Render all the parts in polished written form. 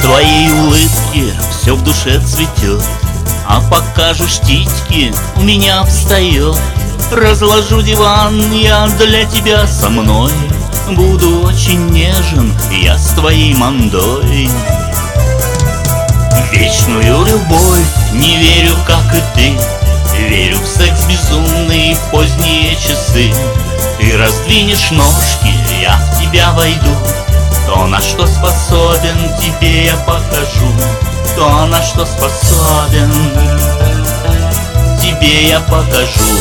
твоей улыбке все в душе цветет, а покажешь титьки, у меня встает. Разложу диван я для тебя со мной, буду очень нежен я с твоей мандой. В вечную любовь не верю, как и ты, верю в секс безумный в поздние часы. Ты раздвинешь ножки, я в тебя войду, то, на что способен, тебе я покажу. То, на что способен, тебе я покажу.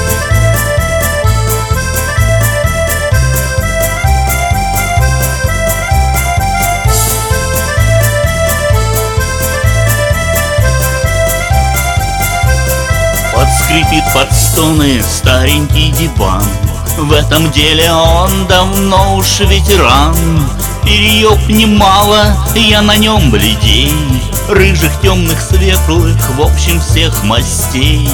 Подскрипит под стоны старенький диван, в этом деле он давно уж ветеран. Перьев немало, я на нем бледей, рыжих, темных, светлых, в общем всех мастей.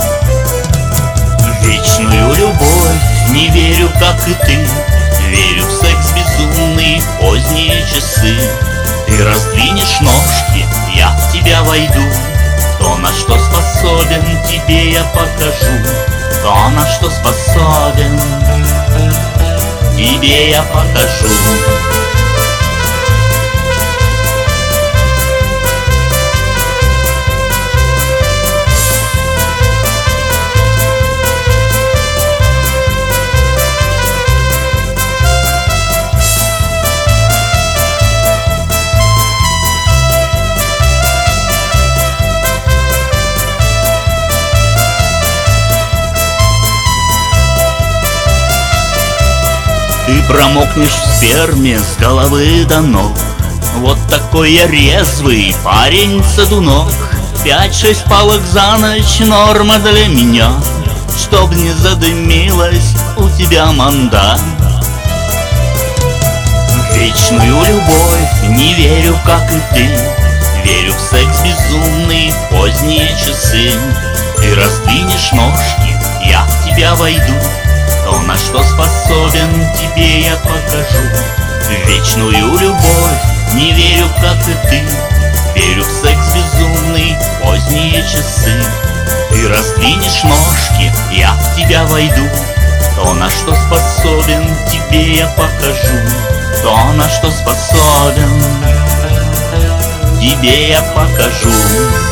В вечную любовь не верю, как и ты, верю в секс безумный в поздние часы. Ты раздвинешь ножки, я в тебя войду, то, на что способен, тебе я покажу. То, на что способен, тебе я покажу. Ты промокнешь в сперме с головы до ног, вот такой я резвый парень-садунок. 5-6 палок за ночь норма для меня, чтоб не задымилась у тебя манда. В вечную любовь не верю, как и ты, верю в секс безумный в поздние часы. Ты раздвинешь ножки, я в тебя войду, то, на что способен, тебе я покажу. В вечную любовь не верю, как и ты, верю в секс безумный в поздние часы. Ты раздвинешь ножки, я в тебя войду, то, на что способен, тебе я покажу. То, на что способен, тебе я покажу.